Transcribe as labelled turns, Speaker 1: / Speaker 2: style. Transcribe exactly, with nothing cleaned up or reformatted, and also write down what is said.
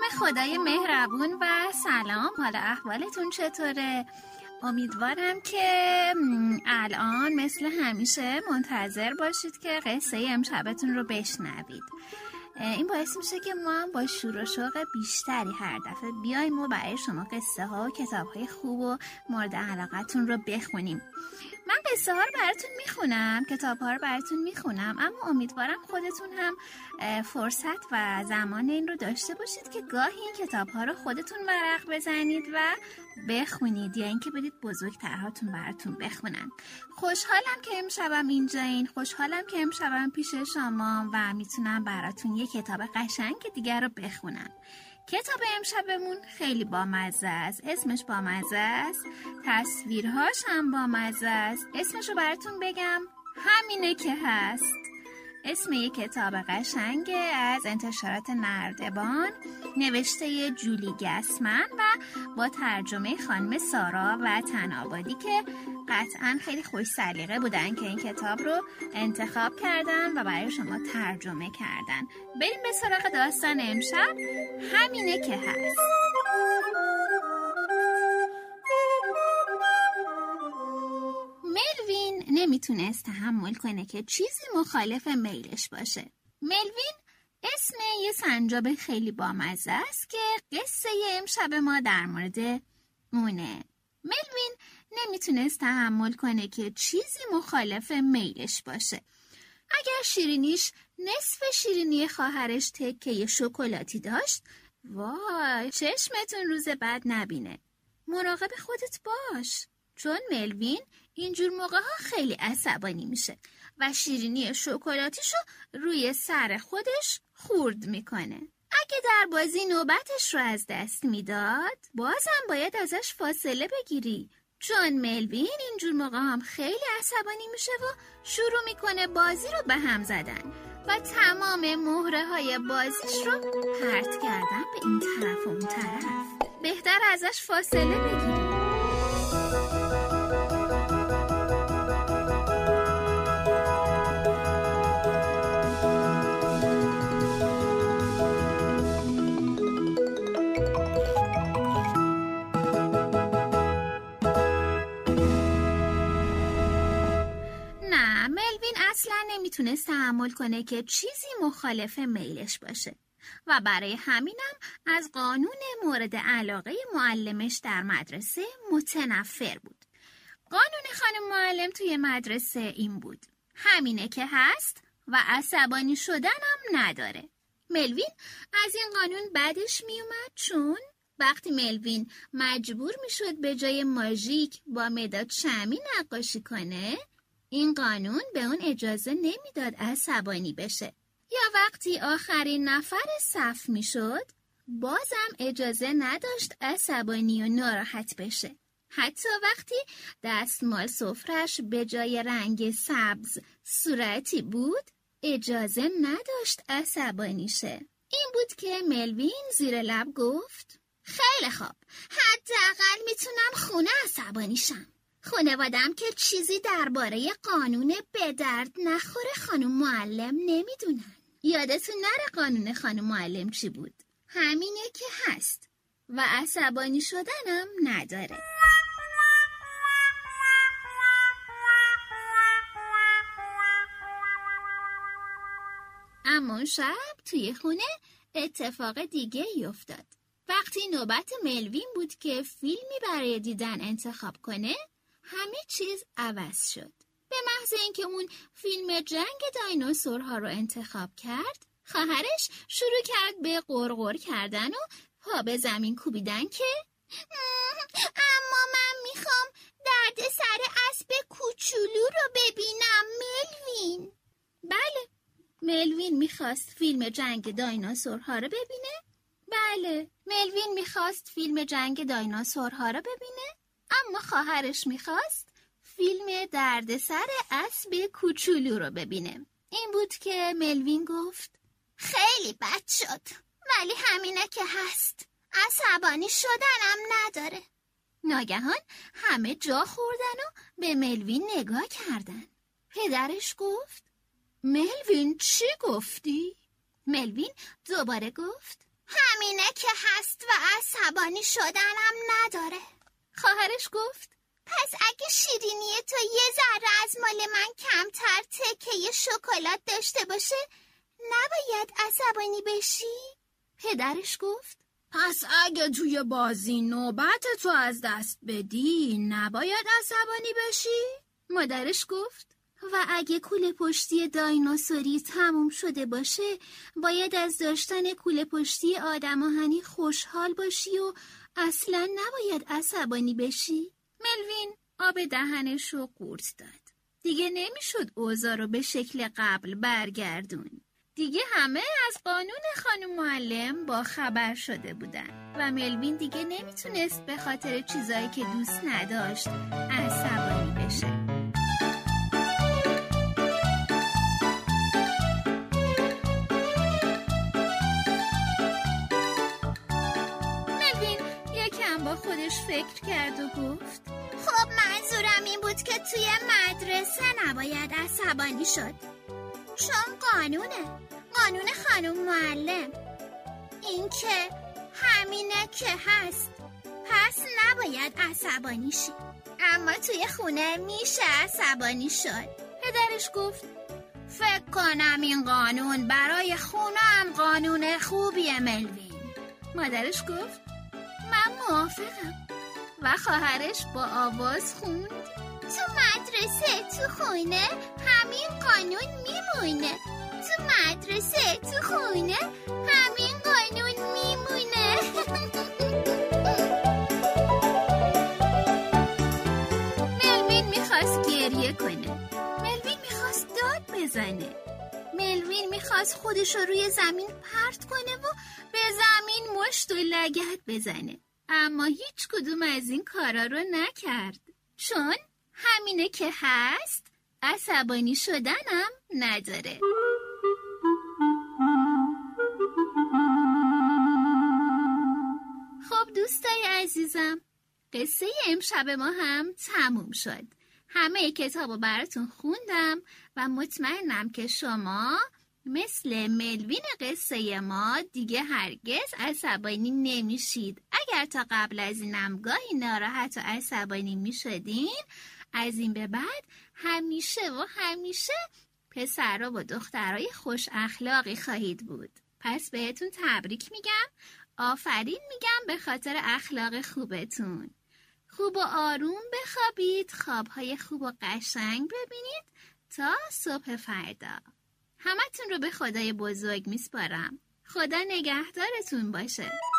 Speaker 1: خدای مهربون و سلام. حالا احوالتون چطوره؟ امیدوارم که الان مثل همیشه منتظر باشید که قصه امشبتون رو بشنوید. این باعث میشه که ما هم با شور و شوق بیشتری هر دفعه بیایم و برای شما قصه ها و کتاب های خوب و مورد علاقتون رو بخونیم. من قصه ها رو براتون میخونم، کتاب ها رو براتون میخونم، اما امیدوارم خودتون هم فرصت و زمان این رو داشته باشید که گاهی این کتاب ها رو خودتون ورق بزنید و بخونید یا اینکه بدید بزرگترهاتون براتون بخونن. خوشحالم که امشبم اینجایین، خوشحالم که امشبم پیش شما و میتونم براتون یه کتاب قشنگ دیگر رو بخونم. کتاب امشبمون خیلی بامزه است، اسمش بامزه است، تصویرهاش هم بامزه است. اسمش رو براتون بگم، همینه که هست. اسم یک کتاب قشنگه از انتشارات نردبان، نوشته جولی گسمن و با ترجمه خانم سارا وطن‌آبادی که قطعاً خیلی خوش سلیقه بودن که این کتاب رو انتخاب کردن و برای شما ترجمه کردن. بریم به سراغ داستان امشب، همینه که هست. ملوین نمیتونست تحمل کنه که چیزی مخالف میلش باشه. ملوین اسم یه سنجاب خیلی بامزه است که قصه امشب ما در مورد اونه. ملوین نمیتونست تحمل کنه که چیزی مخالف میلش باشه. اگر شیرینیش نصف شیرینی خواهرش تکه شکلاتی داشت، وای چشمتون روز بعد نبینه. مراقب خودت باش، چون ملوین اینجور موقع ها خیلی عصبانی میشه و شیرینی شکلاتیشو روی سر خودش خورد میکنه. اگه در بازی نوبتش رو از دست میداد، بازم باید ازش فاصله بگیری، چون ملوین اینجور موقع هم خیلی عصبانی میشه و شروع میکنه بازی رو به هم زدن و تمام مهره های بازیش رو پرت کردن به این طرف و اون طرف. بهتر ازش فاصله بگیری. نمیتونست تحمل کنه که چیزی مخالف میلش باشه و برای همینم از قانون مورد علاقه معلمش در مدرسه متنفر بود. قانون خانم معلم توی مدرسه این بود، همینه که هست و عصبانی شدنم نداره. ملوین از این قانون بدش میومد، چون وقتی ملوین مجبور میشد به جای ماژیک با مداد شمعی نقاشی کنه، این قانون به اون اجازه نمیداد عصبانی بشه. یا وقتی آخرین نفر صف میشد، بازم اجازه نداشت عصبانی و ناراحت بشه. حتی وقتی دستمال سفرش به جای رنگ سبز صورتی بود، اجازه نداشت عصبانی شه. این بود که ملوین زیر لب گفت، خیلی خوب، حداقل میتونم خونه عصبانی شم. خانوادم که چیزی درباره قانون به درد نخوره خانم معلم نمیدونن. یادتون نره قانون خانم معلم چی بود؟ همینه که هست و عصبانی شدنم نداره. اما شب توی خونه اتفاق دیگه ای افتاد. وقتی نوبت ملوین بود که فیلمی برای دیدن انتخاب کنه، همه چیز عوض شد. به محض اینکه اون فیلم جنگ دایناسورها رو انتخاب کرد، خواهرش شروع کرد به غرغر کردن و پا به زمین کوبیدن که اما من میخوام درد سر اسب کوچولو رو ببینم ملوین. بله، ملوین میخواست فیلم جنگ دایناسورها رو ببینه. بله، ملوین میخواست فیلم جنگ دایناسورها رو ببینه، اما خواهرش میخواست فیلم دردسر اسب کوچولو رو ببینه. این بود که ملوین گفت، خیلی بد شد، ولی همینه که هست، عصبانی شدنم نداره. ناگهان همه جا خوردن و به ملوین نگاه کردن. پدرش گفت، ملوین چی گفتی؟ ملوین دوباره گفت،
Speaker 2: همینه که هست و عصبانی شدنم نداره.
Speaker 1: خواهرش گفت
Speaker 2: پس اگه شیرینی تو یه ذره از مال من کمتر تکه شکلات داشته باشه نباید عصبانی بشی؟
Speaker 1: پدرش گفت
Speaker 3: پس اگه توی بازی نوبت تو از دست بدی نباید عصبانی بشی؟
Speaker 1: مادرش گفت و اگه کوله پشتی دایناسوری تموم شده باشه باید از داشتن کوله پشتی آدم آهنی خوشحال باشی و اصلا نباید عصبانی بشی. ملوین آب دهنش رو قورت داد. دیگه نمیشد اوضاع رو به شکل قبل برگردون. دیگه همه از قانون خانم معلم با خبر شده بودن و ملوین دیگه نمیتونست به خاطر چیزایی که دوست نداشت عصبانی بشه. خودش فکر کرد و گفت
Speaker 2: خب منظورم این بود که توی مدرسه نباید عصبانی شد، چون قانونه، قانون خانم معلم. این که همینه که هست، پس نباید عصبانی شی. اما توی خونه میشه عصبانی شد.
Speaker 1: پدرش گفت
Speaker 2: فکر کنم این قانون برای خونه هم قانون خوبیه ملوین.
Speaker 1: مادرش گفت من موافقم و خواهرش با آواز خوند
Speaker 2: تو مدرسه تو خونه همین قانون میمونه، تو مدرسه تو خونه همین قانون میمونه.
Speaker 1: ملوین میخواست گریه کنه، ملوین میخواست داد بزنه، ملوین میخواست خودش رو روی زمین پرت کنه و به زمین مشت و لگد بزنه، اما هیچ کدوم از این کارا رو نکرد، چون همینه که هست عصبانی شدنم نداره. خب دوستای عزیزم، قصه امشب ما هم تموم شد. همه کتابو براتون خوندم و مطمئنم که شما مثل ملوین قصه ما دیگه هرگز عصبانی نمیشید. اگر تا قبل از اینم گاهی ناراحت و عصبانی میشدین، از این به بعد همیشه و همیشه پسرها و دخترای خوش اخلاقی خواهید بود. پس بهتون تبریک میگم، آفرین میگم به خاطر اخلاق خوبتون. خوب و آروم بخوابید، خوابهای خوب و قشنگ ببینید تا صبح فردا. همتون رو به خدای بزرگ میسپارم. خدا نگهدارتون باشه.